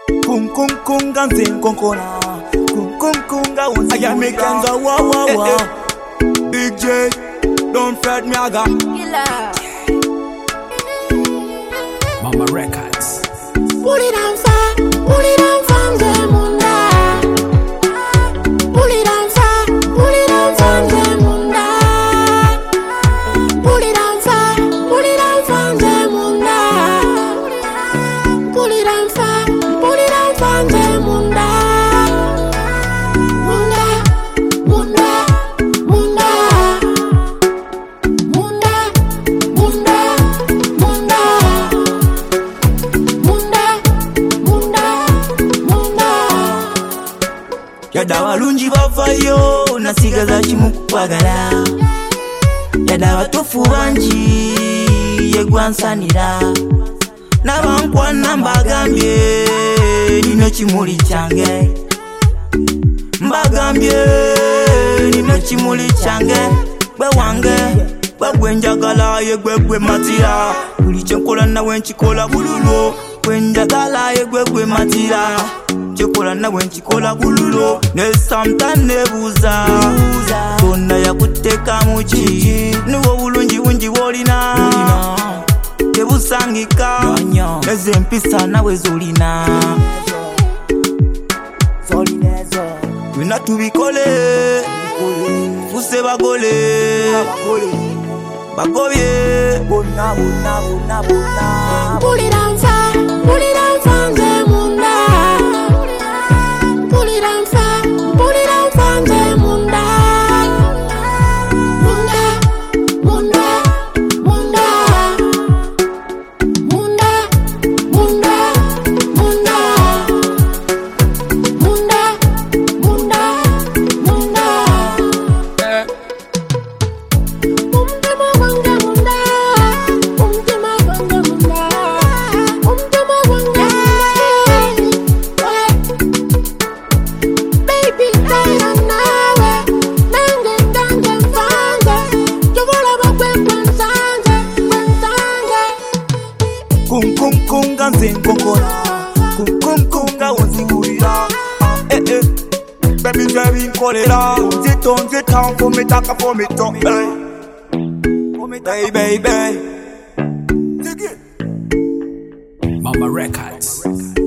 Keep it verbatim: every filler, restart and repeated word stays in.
Kung kung kunga nzen konkona. Kung kung kunga wonzi. I am making the wa wa wa. Big J, don't fret me, I got Mama Records. Pull it down far, pull it down from the munda. Pull it down far, pull it down from the munda. Pull it down far, pull it down from the munda. Pull it down far, pull it down from the munda. Munda, munda, munda. Munda, munda, munda. Yada walungi bavayo nasigaza kimu kukwagala. Yada batufu bangi yegwansanira. Nabankwana mbagambye nino kimuli kyange. Mbagambye nino kimuli kyange. Gwe wange gwe gwe njagala ye gwe gwe matira. Buli kye nkola nawe nkikola bululu. Gwe njagala ye gwe gwe matira. Chikola na wen chikola gululo. Ne samta nebuza Tona ya kuteka muchi. Nuwo bulungi bungi wolina tebusangika. Neze mpisa nawe zolina. Wina tubikole fuse bagole bagobye. Pull it down far, pull it down from the munda. Pull it down far, pull it down from the munda. Munda, munda, munda. Munda, munda, munda. Munda, munda, munda. Umtima wanga munda. Umtima wanga munda. Umtima wanga munda. Baby, kaira nawe. Nange ndange mfange. Jogola bakwe kwansange, kwansange. Kung kung kunga nzen konkona. Kung kung kunga wonzigulira. Eh eh. Baby baby nkolera. Zito nzita for me taka for me to. Hey. Hey baby. Mama Records.